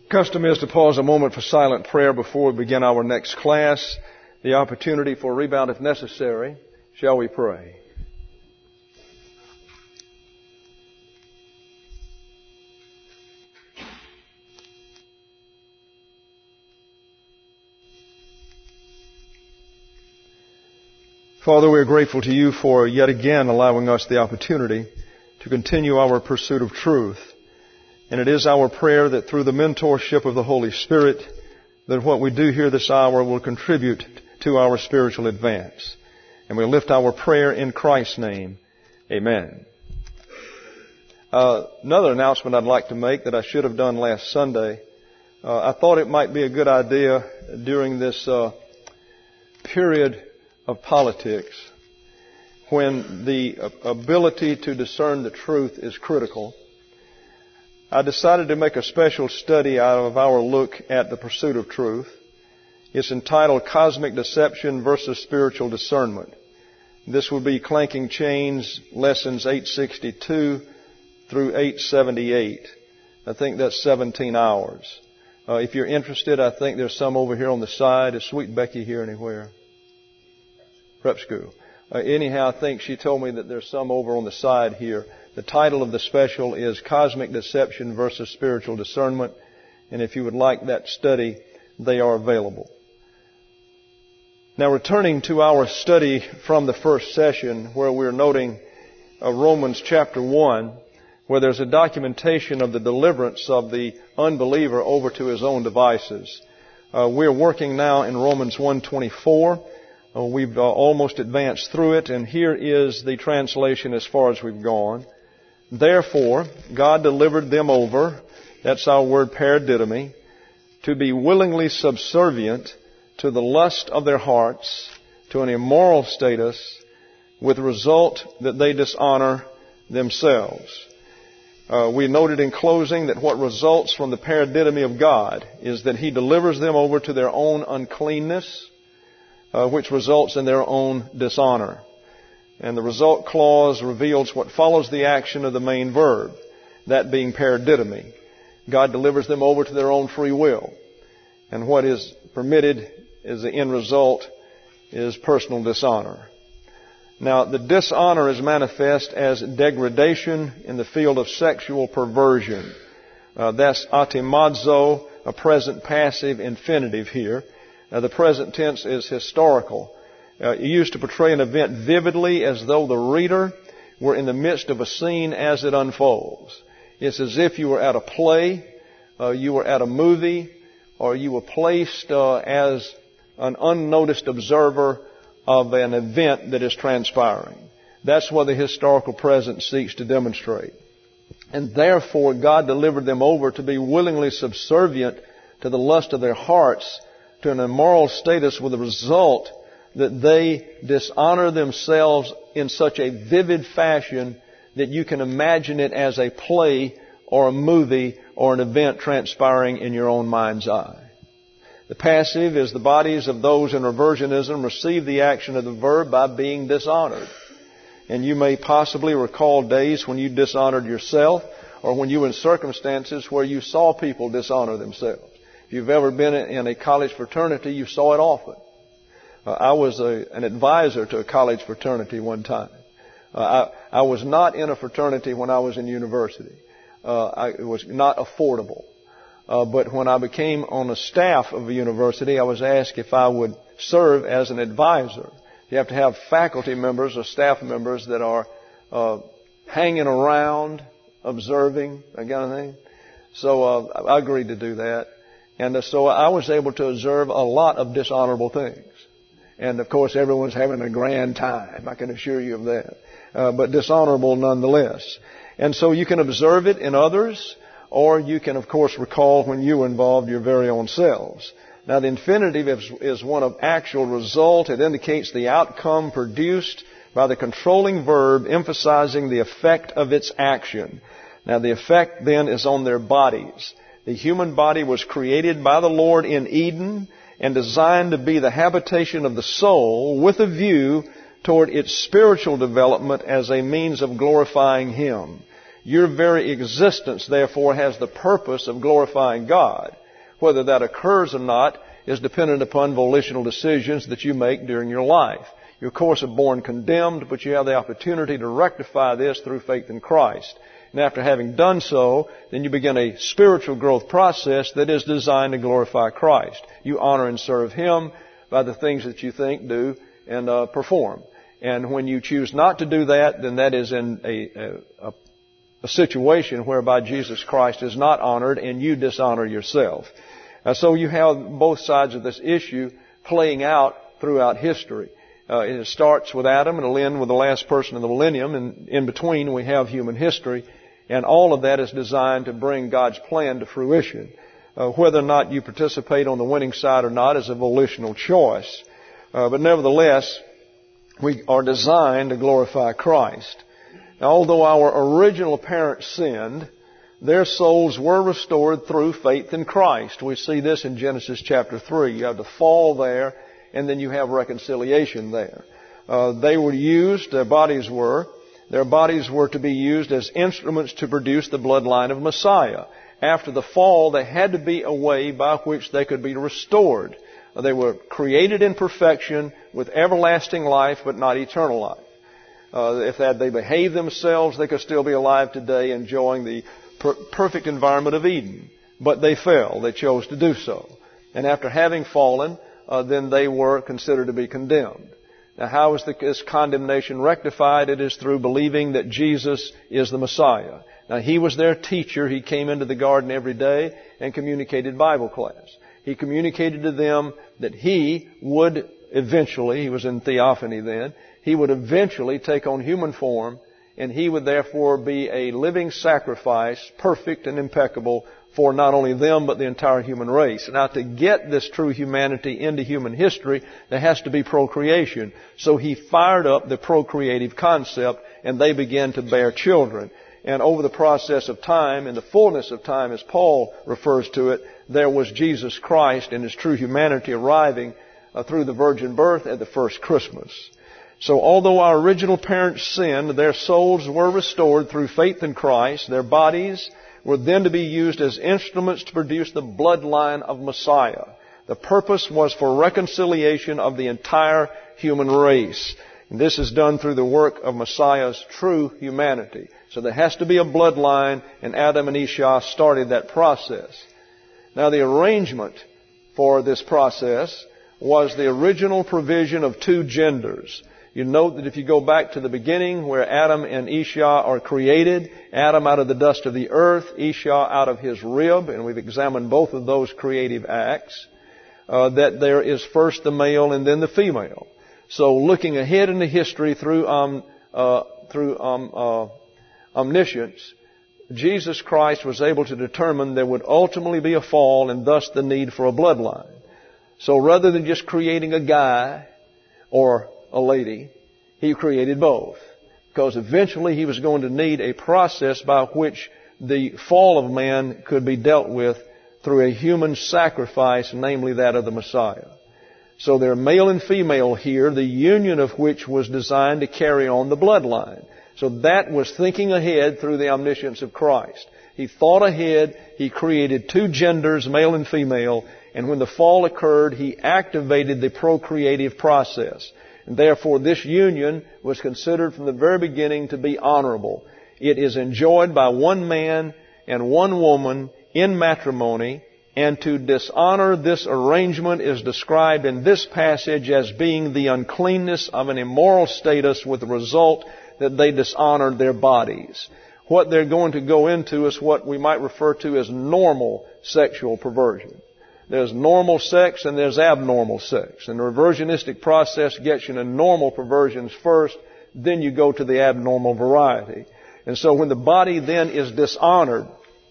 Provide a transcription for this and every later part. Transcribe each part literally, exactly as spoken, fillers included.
Custom is to pause a moment for silent prayer before we begin our next class. The opportunity for rebound if necessary. Shall we pray? Father, we are grateful to you for yet again allowing us the opportunity to continue our pursuit of truth. And it is our prayer that through the mentorship of the Holy Spirit, that what we do here this hour will contribute to our spiritual advance. And we lift our prayer in Christ's name. Amen. Uh, another announcement I'd like to make that I should have done last Sunday. Uh, I thought it might be a good idea during this uh, period of politics, when the ability to discern the truth is critical, I decided to make a special study out of our look at the pursuit of truth. It's entitled Cosmic Deception versus Spiritual Discernment. This will be Clanking Chains, lessons eight sixty-two through eight seventy-eight. I think that's seventeen hours. Uh, if you're interested, I think there's some over here on the side. Is Sweet Becky here anywhere? Prep school. Uh, anyhow, I think she told me that there's some over on the side here. The title of the special is Cosmic Deception versus Spiritual Discernment. And if you would like that study, they are available. Now, returning to our study from the first session, where we're noting uh, Romans chapter one, where there's a documentation of the deliverance of the unbeliever over to his own devices. Uh, we're working now in Romans one twenty-four. Uh, we've uh, almost advanced through it, and here is the translation as far as we've gone. Therefore, God delivered them over, that's our word paradidomi, to be willingly subservient to the lust of their hearts, to an immoral status, with the result that they dishonor themselves. Uh, we noted in closing that what results from the paradidomi of God is that He delivers them over to their own uncleanness, uh, which results in their own dishonor. And the result clause reveals what follows the action of the main verb, that being paradidomi. God delivers them over to their own free will. And what is permitted as the end result is personal dishonor. Now, the dishonor is manifest as degradation in the field of sexual perversion. Uh, that's atimazo, a present passive infinitive here. Now, the present tense is historical. Uh, used to portray an event vividly as though the reader were in the midst of a scene as it unfolds. It's as if you were at a play, uh, you were at a movie, or you were placed uh, as an unnoticed observer of an event that is transpiring. That's what the historical present seeks to demonstrate. And therefore, God delivered them over to be willingly subservient to the lust of their hearts, to an immoral status, with the result that they dishonor themselves in such a vivid fashion that you can imagine it as a play or a movie or an event transpiring in your own mind's eye. The passive is the bodies of those in reversionism receive the action of the verb by being dishonored. And you may possibly recall days when you dishonored yourself, or when you were in circumstances where you saw people dishonor themselves. If you've ever been in a college fraternity, you saw it often. Uh, I was a, an advisor to a college fraternity one time. Uh, I, I was not in a fraternity when I was in university. Uh, I, it was not affordable. Uh, but when I became on the staff of a university, I was asked if I would serve as an advisor. You have to have faculty members or staff members that are uh, hanging around, observing, that kind of thing. So uh, I agreed to do that. And uh, so I was able to observe a lot of dishonorable things. And, of course, everyone's having a grand time. I can assure you of that. Uh, but dishonorable nonetheless. And so you can observe it in others, or you can, of course, recall when you were involved your very own selves. Now, the infinitive is, is one of actual result. It indicates the outcome produced by the controlling verb, emphasizing the effect of its action. Now, the effect then is on their bodies. The human body was created by the Lord in Eden and designed to be the habitation of the soul with a view toward its spiritual development as a means of glorifying Him. Your very existence, therefore, has the purpose of glorifying God. Whether that occurs or not is dependent upon volitional decisions that you make during your life. You, of course, are born condemned, but you have the opportunity to rectify this through faith in Christ. And after having done so, then you begin a spiritual growth process that is designed to glorify Christ. You honor and serve Him by the things that you think, do, and uh, perform. And when you choose not to do that, then that is in a, a, a situation whereby Jesus Christ is not honored and you dishonor yourself. Uh, so you have both sides of this issue playing out throughout history. Uh, it starts with Adam and it'll end with the last person of the millennium, and in between we have human history, and all of that is designed to bring God's plan to fruition. Uh, whether or not you participate on the winning side or not is a volitional choice. Uh, but nevertheless, we are designed to glorify Christ. Now, although our original parents sinned, their souls were restored through faith in Christ. We see this in Genesis chapter three. You have the fall there, and then you have reconciliation there. Uh, they were used, their bodies were, their bodies were to be used as instruments to produce the bloodline of Messiah. After the fall, there had to be a way by which they could be restored. They were created in perfection with everlasting life, but not eternal life. Uh, if that they behaved themselves, they could still be alive today enjoying the per- perfect environment of Eden. But they fell. They chose to do so. And after having fallen, uh, then they were considered to be condemned. Now, how is this condemnation rectified? It is through believing that Jesus is the Messiah. Now, He was their teacher. He came into the garden every day and communicated Bible class. He communicated to them that He would eventually, He was in theophany then, He would eventually take on human form, and He would therefore be a living sacrifice, perfect and impeccable for not only them, but the entire human race. Now, to get this true humanity into human history, there has to be procreation. So He fired up the procreative concept, and they began to bear children. And over the process of time, in the fullness of time, as Paul refers to it, there was Jesus Christ in His true humanity arriving uh, through the virgin birth at the first Christmas. So although our original parents sinned, their souls were restored through faith in Christ. Their bodies were then to be used as instruments to produce the bloodline of Messiah. The purpose was for reconciliation of the entire human race. And this is done through the work of Messiah's true humanity. So there has to be a bloodline, and Adam and Esau started that process. Now, the arrangement for this process was the original provision of two genders. You note that if you go back to the beginning where Adam and Esau are created, Adam out of the dust of the earth, Esau out of his rib, and we've examined both of those creative acts, uh, that there is first the male and then the female. So looking ahead into history through um, uh, through um, uh, omniscience, Jesus Christ was able to determine there would ultimately be a fall and thus the need for a bloodline. So rather than just creating a guy or a lady, He created both. Because eventually He was going to need a process by which the fall of man could be dealt with through a human sacrifice, namely that of the Messiah. So they're male and female here, the union of which was designed to carry on the bloodline. So that was thinking ahead through the omniscience of Christ. He thought ahead. He created two genders, male and female. And when the fall occurred, He activated the procreative process. And therefore, this union was considered from the very beginning to be honorable. It is enjoyed by one man and one woman in matrimony. And to dishonor this arrangement is described in this passage as being the uncleanness of an immoral status, with the result that they dishonored their bodies. What they're going to go into is what we might refer to as normal sexual perversion. There's normal sex and there's abnormal sex. And the reversionistic process gets you into normal perversions first, then you go to the abnormal variety. And so when the body then is dishonored,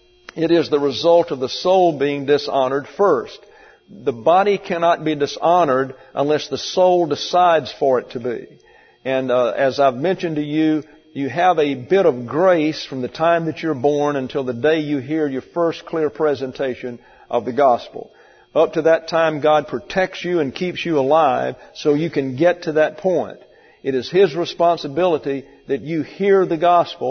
it is the result of the soul being dishonored first. The body cannot be dishonored unless the soul decides for it to be. And uh, as I've mentioned to you, you have a bit of grace from the time that you're born until the day you hear your first clear presentation of the gospel. Up to that time, God protects you and keeps you alive so you can get to that point. It is His responsibility that you hear the gospel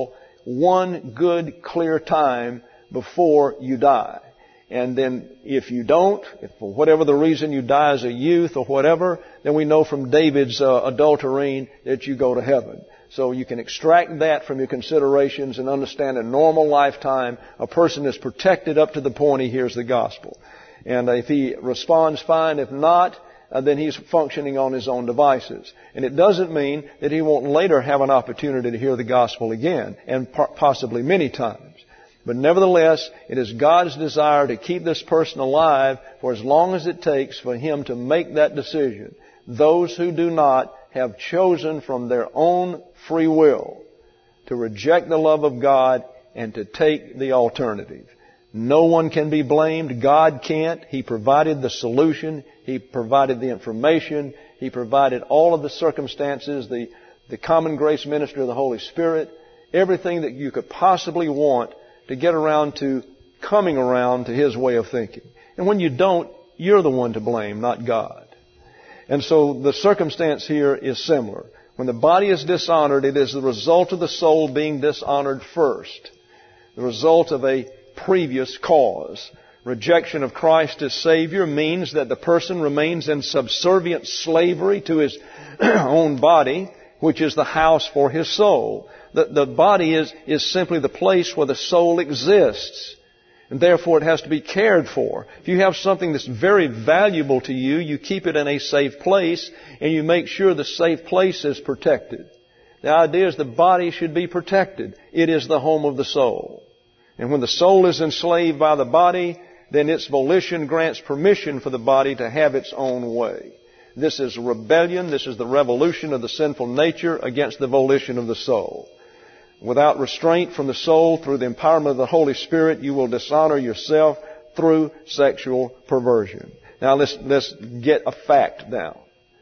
one good, clear time before you die. And then if you don't, if for whatever the reason you die as a youth or whatever, then we know from David's uh, adulterine that you go to heaven. So you can extract that from your considerations and understand a normal lifetime, a person is protected up to the point he hears the gospel. And if he responds fine, if not, uh, then he's functioning on his own devices. And it doesn't mean that he won't later have an opportunity to hear the gospel again, and possibly many times. But nevertheless, it is God's desire to keep this person alive for as long as it takes for him to make that decision. Those who do not have chosen from their own free will to reject the love of God and to take the alternative. No one can be blamed. God can't. He provided the solution. He provided the information. He provided all of the circumstances, the, the common grace ministry of the Holy Spirit, everything that you could possibly want to get around to coming around to His way of thinking. And when you don't, you're the one to blame, not God. And so the circumstance here is similar. When the body is dishonored, it is the result of the soul being dishonored first. The result of a previous cause. Rejection of Christ as Savior means that the person remains in subservient slavery to his own body, which is the house for his soul. The, the body is, is simply the place where the soul exists. And therefore it has to be cared for. If you have something that's very valuable to you, you keep it in a safe place and you make sure the safe place is protected. The idea is the body should be protected. It is the home of the soul. And when the soul is enslaved by the body, then its volition grants permission for the body to have its own way. This is rebellion. This is the revolution of the sinful nature against the volition of the soul. Without restraint from the soul through the empowerment of the Holy Spirit, you will dishonor yourself through sexual perversion. Now let's let's get a fact down.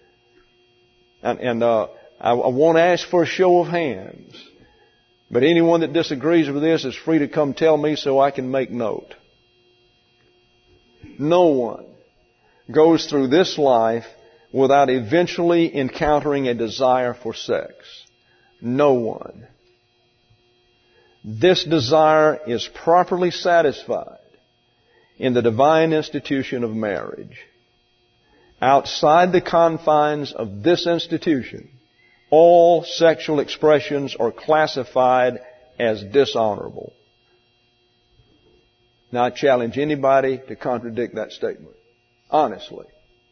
And, and uh, I, I won't ask for a show of hands, but anyone that disagrees with this is free to come tell me so I can make note. No one goes through this life without eventually encountering a desire for sex. No one. This desire is properly satisfied in the divine institution of marriage. Outside the confines of this institution, all sexual expressions are classified as dishonorable. Now I challenge anybody to contradict that statement. Honestly.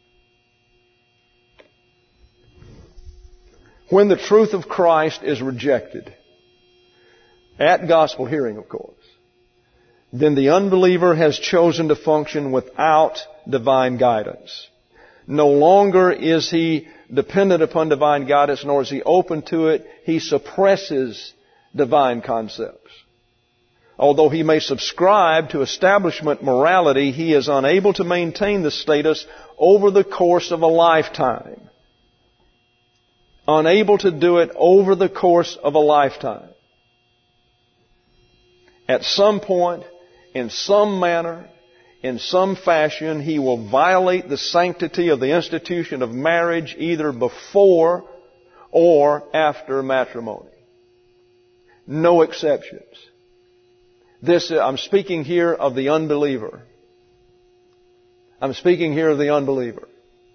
When the truth of Christ is rejected, at gospel hearing, of course, then the unbeliever has chosen to function without divine guidance. No longer is he dependent upon divine guidance, nor is he open to it. He suppresses divine concepts. Although he may subscribe to establishment morality, he is unable to maintain the status over the course of a lifetime. Unable to do it over the course of a lifetime. At some point, in some manner, in some fashion, he will violate the sanctity of the institution of marriage either before or after matrimony. No exceptions. This, I'm speaking here of the unbeliever. I'm speaking here of the unbeliever.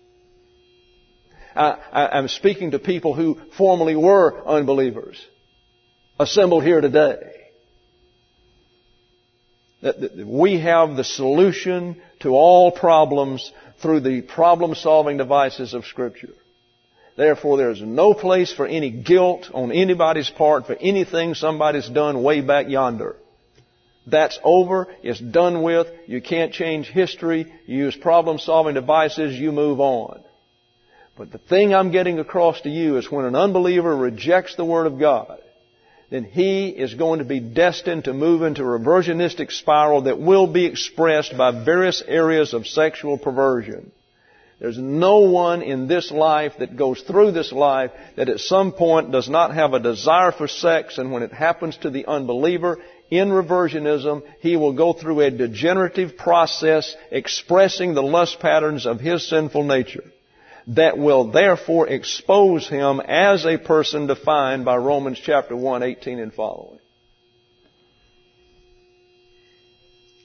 I, I, I'm speaking to people who formerly were unbelievers, assembled here today. That we have the solution to all problems through the problem-solving devices of Scripture. Therefore, there is no place for any guilt on anybody's part for anything somebody's done way back yonder. That's over. It's done with. You can't change history. You use problem-solving devices. You move on. But the thing I'm getting across to you is when an unbeliever rejects the Word of God, then he is going to be destined to move into a reversionistic spiral that will be expressed by various areas of sexual perversion. There's no one in this life that goes through this life that at some point does not have a desire for sex, and when it happens to the unbeliever in reversionism, he will go through a degenerative process expressing the lust patterns of his sinful nature. That will therefore expose him as a person defined by Romans chapter one, eighteen and following.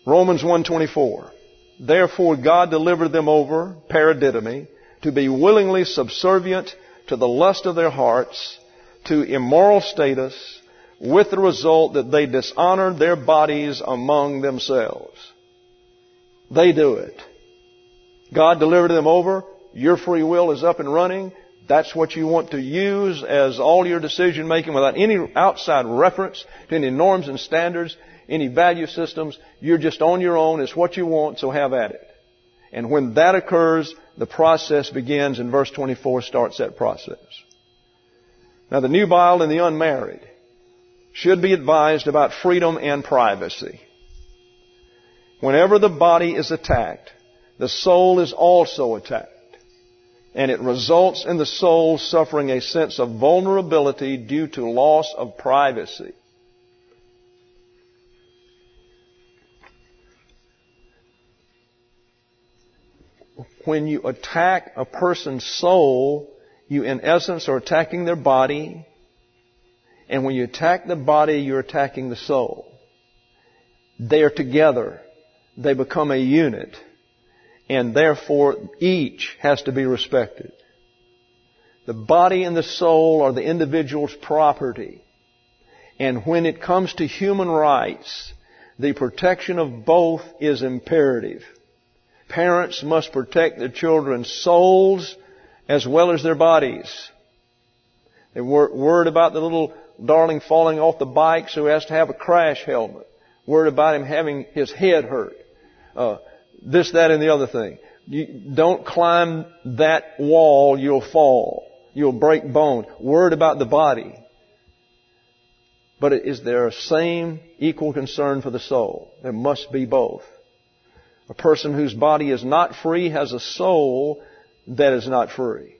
Romans one twenty-four. Therefore God delivered them over, paradidomi, to be willingly subservient to the lust of their hearts, to immoral status, with the result that they dishonored their bodies among themselves. They do it. God delivered them over. Your free will is up and running. That's what you want to use as all your decision making without any outside reference to any norms and standards, any value systems. You're just on your own. It's what you want, so have at it. And when that occurs, the process begins, and verse twenty-four starts that process. Now, the nubile and the unmarried should be advised about freedom and privacy. Whenever the body is attacked, the soul is also attacked. And it results in the soul suffering a sense of vulnerability due to loss of privacy. When you attack a person's soul, you in essence are attacking their body. And when you attack the body, you're attacking the soul. They are together. They become a unit. And therefore, each has to be respected. The body and the soul are the individual's property. And when it comes to human rights, the protection of both is imperative. Parents must protect their children's souls as well as their bodies. They were worried about the little darling falling off the bike, so he has to have a crash helmet. Worried about him having his head hurt. Uh, this, that, and the other thing. You don't climb that wall, you'll fall. You'll break bone. Worried about the body. But is there a same equal concern for the soul? There must be both. A person whose body is not free has a soul that is not free.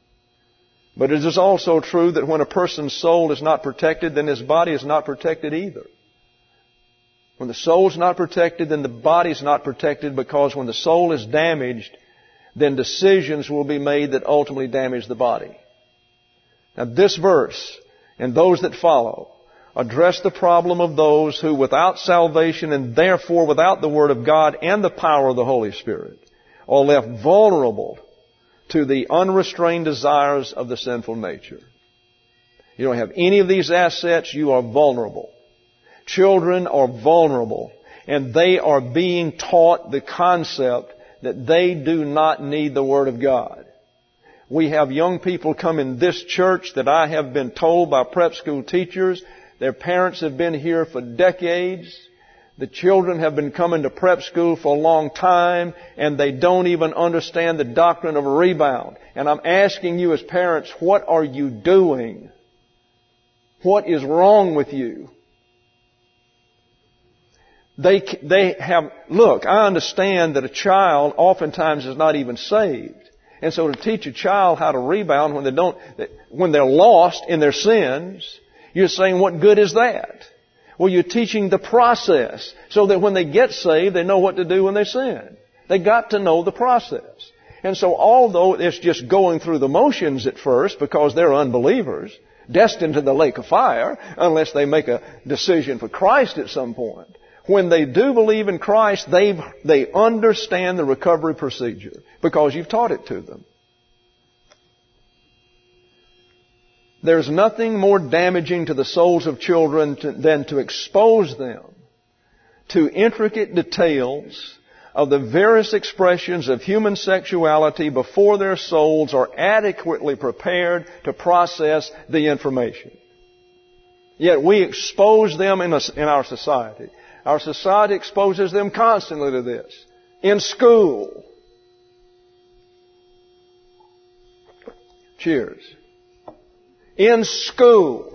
But it is also true that when a person's soul is not protected, then his body is not protected either. When the soul is not protected, then the body is not protected, because when the soul is damaged, then decisions will be made that ultimately damage the body. Now, this verse and those that follow address the problem of those who, without salvation and therefore without the Word of God and the power of the Holy Spirit, are left vulnerable to the unrestrained desires of the sinful nature. You don't have any of these assets, you are vulnerable. Children are vulnerable, and they are being taught the concept that they do not need the Word of God. We have young people come in this church that I have been told by prep school teachers, their parents have been here for decades. The children have been coming to prep school for a long time, and they don't even understand the doctrine of a rebound. And I'm asking you as parents, what are you doing? What is wrong with you? They, they have, look, I understand that a child oftentimes is not even saved. And so to teach a child how to rebound when they don't, when they're lost in their sins, you're saying, what good is that? Well, you're teaching the process so that when they get saved, they know what to do when they sin. They got to know the process. And so although it's just going through the motions at first because they're unbelievers, destined to the lake of fire, unless they make a decision for Christ at some point, when they do believe in Christ, they they understand the recovery procedure because you've taught it to them. There's nothing more damaging to the souls of children to, than to expose them to intricate details of the various expressions of human sexuality before their souls are adequately prepared to process the information. Yet we expose them in, a, in our society. Our society exposes them constantly to this. In school. Cheers. In school.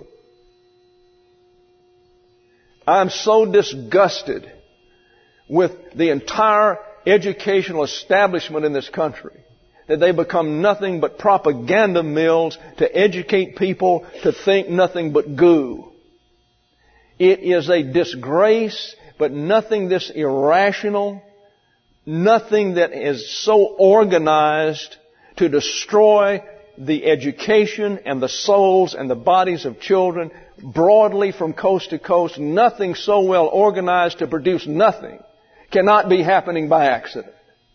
I'm so disgusted with the entire educational establishment in this country that they become nothing but propaganda mills to educate people to think nothing but goo. It is a disgrace, but nothing this irrational, nothing that is so organized to destroy the education and the souls and the bodies of children broadly from coast to coast, nothing so well organized to produce nothing cannot be happening by accident.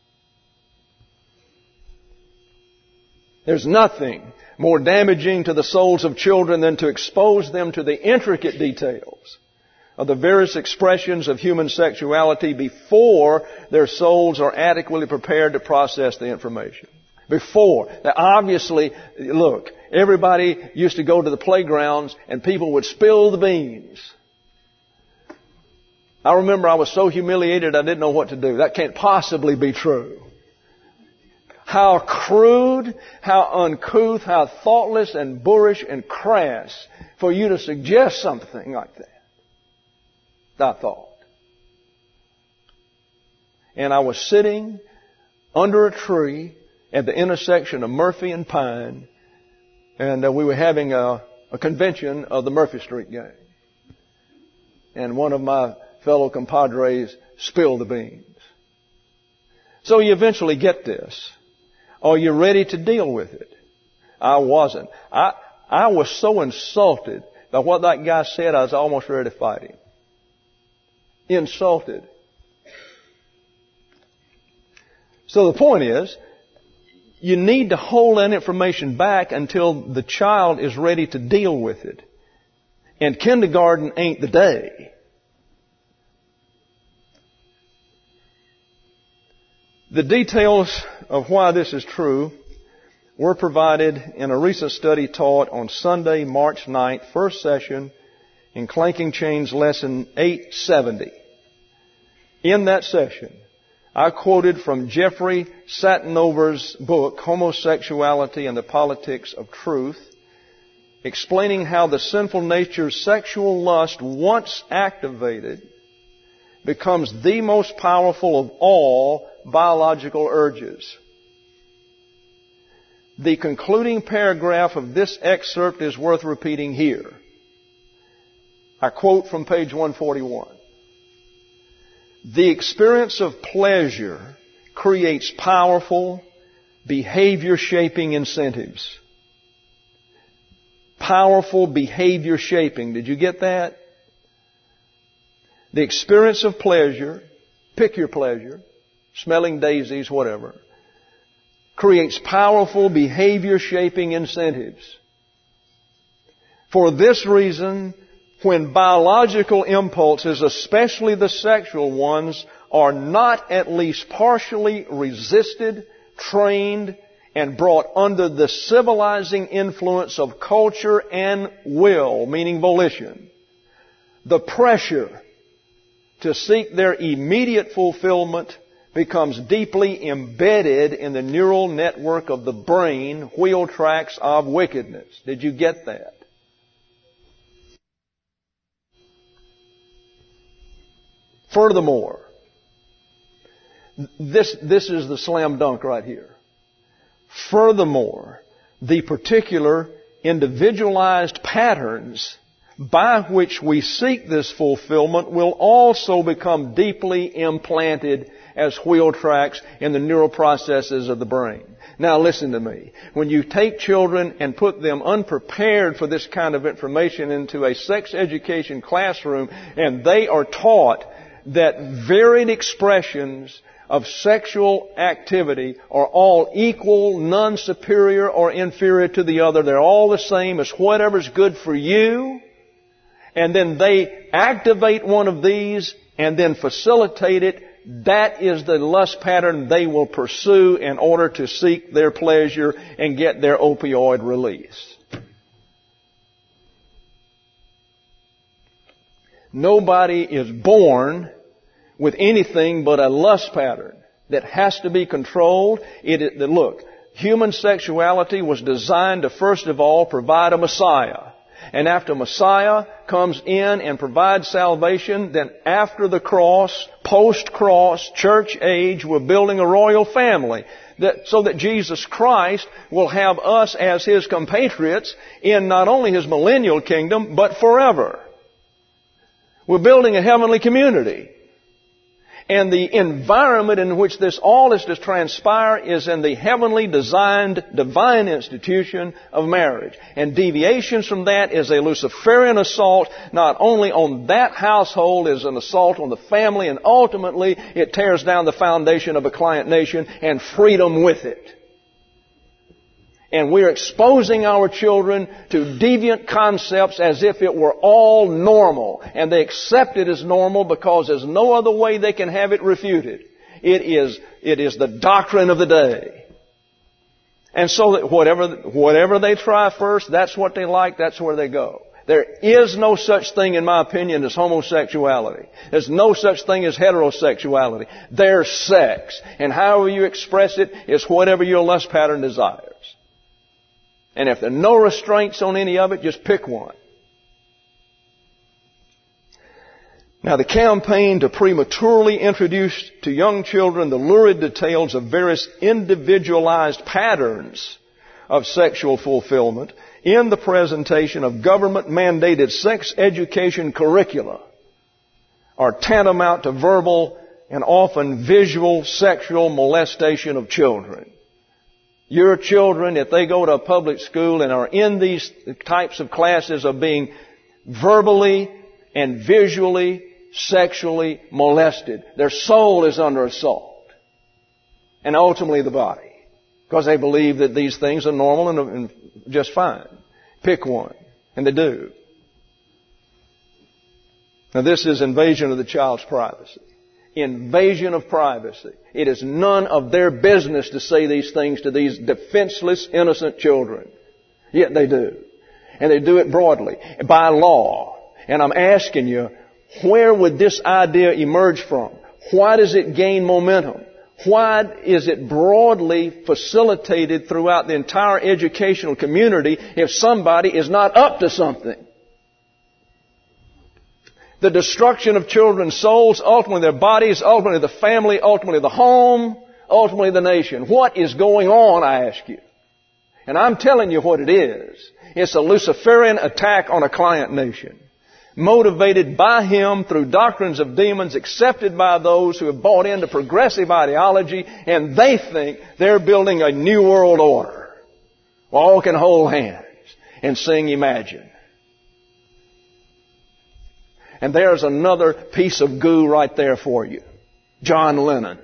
There's nothing more damaging to the souls of children than to expose them to the intricate details of the various expressions of human sexuality before their souls are adequately prepared to process the information. Before. Now obviously, look, everybody used to go to the playgrounds and people would spill the beans. I remember I was so humiliated I didn't know what to do. That can't possibly be true. How crude, how uncouth, how thoughtless and boorish and crass for you to suggest something like that. I thought. And I was sitting under a tree at the intersection of Murphy and Pine, and uh, we were having a, a convention of the Murphy Street gang. And one of my fellow compadres spilled the beans. So you eventually get this. Are you ready to deal with it? I wasn't. I, I was so insulted by what that guy said, I was almost ready to fight him. Insulted. So the point is, you need to hold that information back until the child is ready to deal with it. And kindergarten ain't the day. The details of why this is true were provided in a recent study taught on Sunday, March ninth, first session, in Clanking Chains lesson eight seventy. In that session, I quoted from Jeffrey Satinover's book, Homosexuality and the Politics of Truth, explaining how the sinful nature's sexual lust, once activated, becomes the most powerful of all biological urges. The concluding paragraph of this excerpt is worth repeating here. I quote from page one forty-one. The experience of pleasure creates powerful, behavior-shaping incentives. Powerful behavior-shaping. Did you get that? The experience of pleasure, pick your pleasure, smelling daisies, whatever, creates powerful behavior-shaping incentives. For this reason, when biological impulses, especially the sexual ones, are not at least partially resisted, trained, and brought under the civilizing influence of culture and will, meaning volition, the pressure to seek their immediate fulfillment becomes deeply embedded in the neural network of the brain, wheel tracks of wickedness. Did you get that? Furthermore, this, this is the slam dunk right here. Furthermore, the particular individualized patterns by which we seek this fulfillment will also become deeply implanted as wheel tracks in the neural processes of the brain. Now listen to me. When you take children and put them unprepared for this kind of information into a sex education classroom, and they are taught that varied expressions of sexual activity are all equal, none superior or inferior to the other. They're all the same as whatever's good for you. And then they activate one of these and then facilitate it. That is the lust pattern they will pursue in order to seek their pleasure and get their opioid release. Nobody is born with anything but a lust pattern that has to be controlled. It, look, human sexuality was designed to first of all provide a Messiah. And after Messiah comes in and provides salvation, then after the cross, post-cross, church age, we're building a royal family. That, so that Jesus Christ will have us as His compatriots in not only His millennial kingdom, but forever. We're building a heavenly community. And the environment in which this all is to transpire is in the heavenly designed divine institution of marriage. And deviations from that is a Luciferian assault, not only on that household, is an assault on the family, and ultimately it tears down the foundation of a client nation and freedom with it. And we're exposing our children to deviant concepts as if it were all normal. And they accept it as normal because there's no other way they can have it refuted. It is, it is the doctrine of the day. And so that whatever, whatever they try first, that's what they like, that's where they go. There is no such thing, in my opinion, as homosexuality. There's no such thing as heterosexuality. There's sex. And however you express it is whatever your lust pattern desires. And if there are no restraints on any of it, just pick one. Now, the campaign to prematurely introduce to young children the lurid details of various individualized patterns of sexual fulfillment in the presentation of government-mandated sex education curricula are tantamount to verbal and often visual sexual molestation of children. Your children, if they go to a public school and are in these types of classes, are being verbally and visually, sexually molested. Their soul is under assault. And ultimately the body. Because they believe that these things are normal and, and just fine. Pick one. And they do. Now this is invasion of the child's privacy. Invasion of privacy. It is none of their business to say these things to these defenseless, innocent children. Yet they do. And they do it broadly, by law. And I'm asking you, where would this idea emerge from? Why does it gain momentum? Why is it broadly facilitated throughout the entire educational community if somebody is not up to something? The destruction of children's souls, ultimately their bodies, ultimately the family, ultimately the home, ultimately the nation. What is going on, I ask you? And I'm telling you what it is. It's a Luciferian attack on a client nation, motivated by him through doctrines of demons accepted by those who have bought into progressive ideology, and they think they're building a new world order. All can hold hands and sing Imagine. And there's another piece of goo right there for you. John Lennon.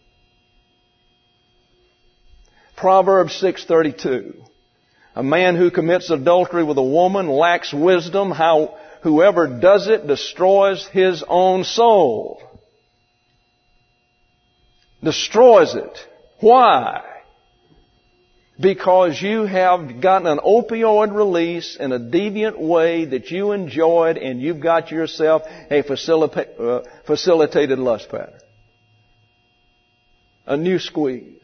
Proverbs six thirty-two. A man who commits adultery with a woman lacks wisdom. How whoever does it destroys his own soul. Destroys it. Why? Because you have gotten an opioid release in a deviant way that you enjoyed, and you've got yourself a facilita- uh, facilitated lust pattern. A new squeeze.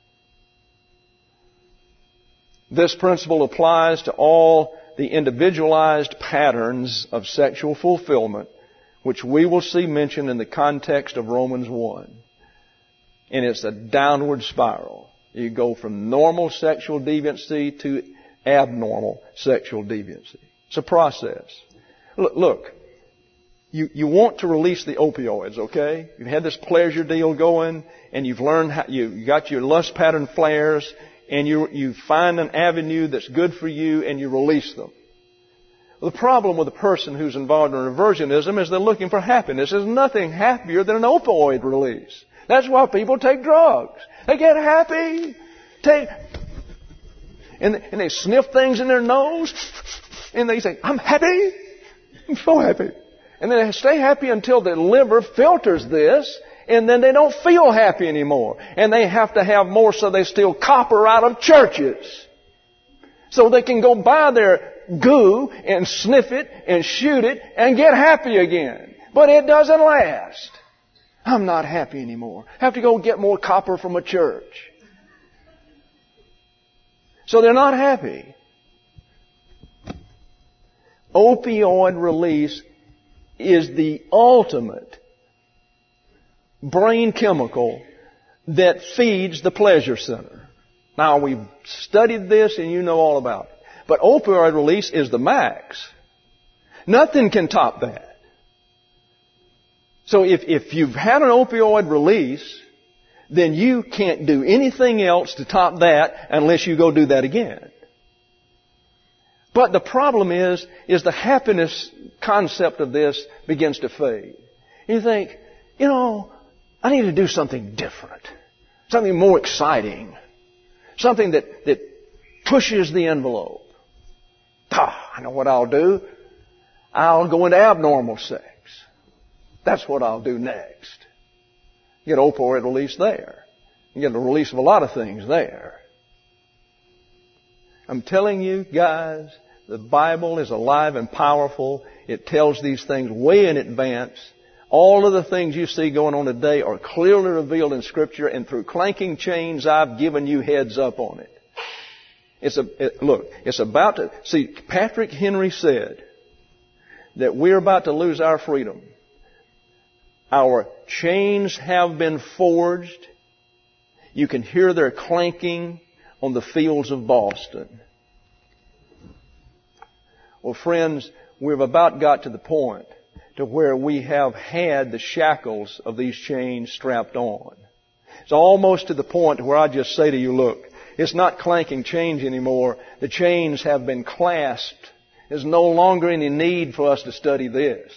This principle applies to all the individualized patterns of sexual fulfillment, which we will see mentioned in the context of Romans one. And it's a downward spiral. You go from normal sexual deviancy to abnormal sexual deviancy. It's a process. Look, look you, you want to release the opioids, okay? You've had this pleasure deal going, and you've learned how, you, you got your lust pattern flares, and you, you find an avenue that's good for you, and you release them. The problem with a person who's involved in reversionism is they're looking for happiness. There's nothing happier than an opioid release. That's why people take drugs. They get happy. Take, and, and they sniff things in their nose. And they say, I'm happy. I'm so happy. And then they stay happy until their liver filters this. And then they don't feel happy anymore. And they have to have more, so they steal copper out of churches. So they can go buy their goo and sniff it and shoot it and get happy again. But it doesn't last. I'm not happy anymore. I have to go get more copper from a church. So they're not happy. Opioid release is the ultimate brain chemical that feeds the pleasure center. Now, we've studied this and you know all about it. But opioid release is the max. Nothing can top that. So if, if you've had an opioid release, then you can't do anything else to top that unless you go do that again. But the problem is, is the happiness concept of this begins to fade. You think, you know, I need to do something different. Something more exciting. Something that, that pushes the envelope. Ah, I know what I'll do. I'll go into abnormal sex. That's what I'll do next. You get opioid release there. You get a release of a lot of things there. I'm telling you guys, the Bible is alive and powerful. It tells these things way in advance. All of the things you see going on today are clearly revealed in Scripture, and through clanking chains, I've given you heads up on it. It's a, it, look, it's about to, see, Patrick Henry said that we're about to lose our freedom. Our chains have been forged. You can hear their clanking on the fields of Boston. Well, friends, we've about got to the point to where we have had the shackles of these chains strapped on. It's almost to the point where I just say to you, look, it's not clanking chains anymore. The chains have been clasped. There's no longer any need for us to study this.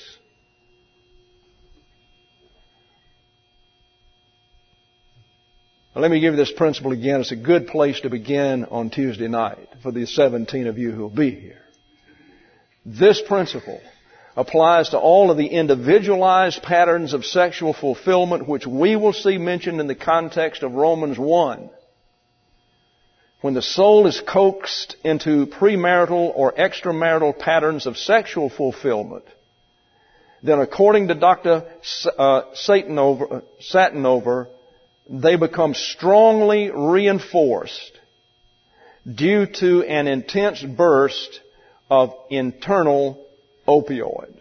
Now, let me give you this principle again. It's a good place to begin on Tuesday night for the seventeen of you who will be here. This principle applies to all of the individualized patterns of sexual fulfillment which we will see mentioned in the context of Romans one. When the soul is coaxed into premarital or extramarital patterns of sexual fulfillment, then according to Doctor Uh, Satinover, Satinover, they become strongly reinforced due to an intense burst of internal opioids.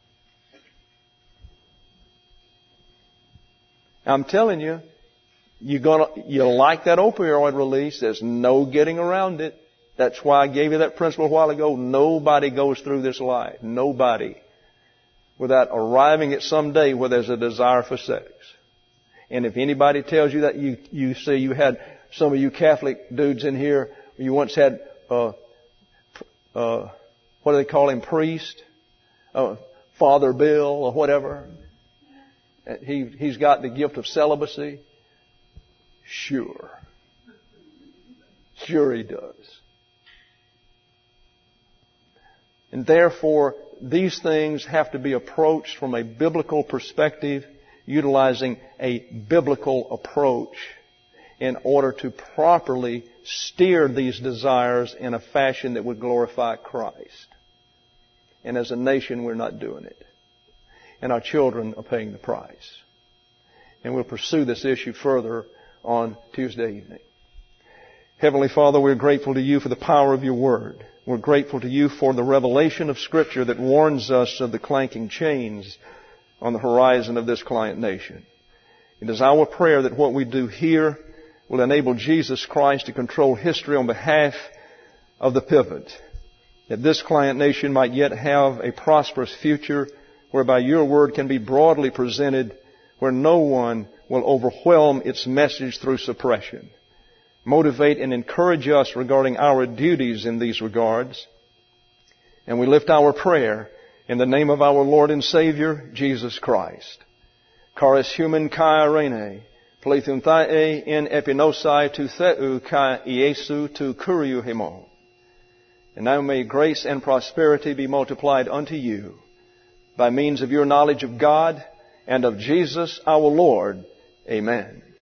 I'm telling you, you're gonna, you like that opioid release. There's no getting around it. That's why I gave you that principle a while ago. Nobody goes through this life. Nobody. Without arriving at some day where there's a desire for sex. And if anybody tells you that, you, you see you had some of you Catholic dudes in here, you once had, uh, uh, what do they call him, priest? Uh, Father Bill or whatever. He, he's got the gift of celibacy. Sure. Sure he does. And therefore, these things have to be approached from a biblical perspective, utilizing a biblical approach in order to properly steer these desires in a fashion that would glorify Christ. And as a nation, we're not doing it. And our children are paying the price. And we'll pursue this issue further on Tuesday evening. Heavenly Father, we're grateful to you for the power of your word. We're grateful to you for the revelation of Scripture that warns us of the clanking chains on the horizon of this client nation. It is our prayer that what we do here will enable Jesus Christ to control history on behalf of the pivot, that this client nation might yet have a prosperous future whereby your word can be broadly presented, where no one will overwhelm its message through suppression. Motivate and encourage us regarding our duties in these regards. And we lift our prayer in the name of our Lord and Savior, Jesus Christ. Charis human kai rene, plethun thae in epinosai tu theu kai Iesu tu kuriu himo. And now may grace and prosperity be multiplied unto you by means of your knowledge of God and of Jesus our Lord. Amen.